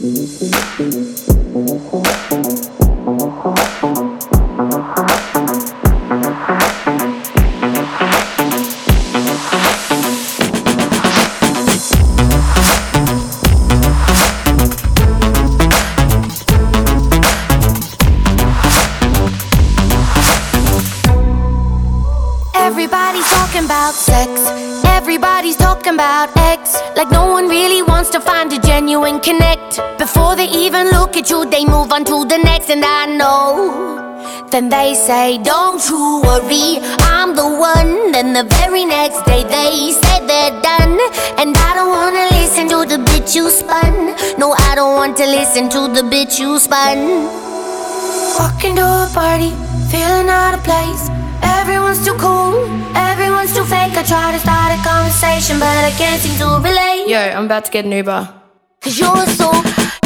Everybody's talking about sex, everybody's talking about X. Like no one really wants to find a genuine connect. Before they even look at you, they move on to the next. And I know, then they say, don't you worry, I'm the one. Then the very next day they say they're done. And I don't wanna listen to the bit you spun. No, I don't want to listen to the bit you spun. Walking to a party, feeling out of place. Everyone's too cool, everyone's too fake. I try to start a conversation, but I can't seem to relate. Yo, I'm about to get an Uber. 'Cause you're so